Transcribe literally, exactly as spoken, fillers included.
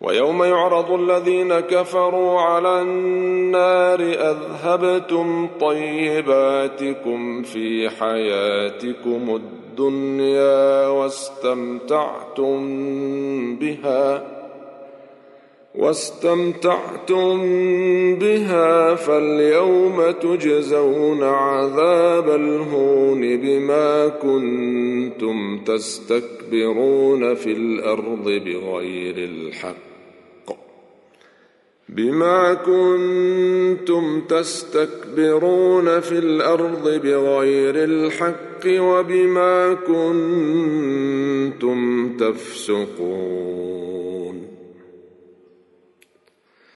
ويوم يعرض الذين كفروا على النار أذهبتم طيباتكم في حياتكم الدنيا واستمتعتم بها واستمتعتم بها فاليوم تجزون عذاب الهون بما كنتم تستكبرون في الأرض بغير الحق بما كنتم تستكبرون في الأرض بغير الحق وبما كنتم تفسقون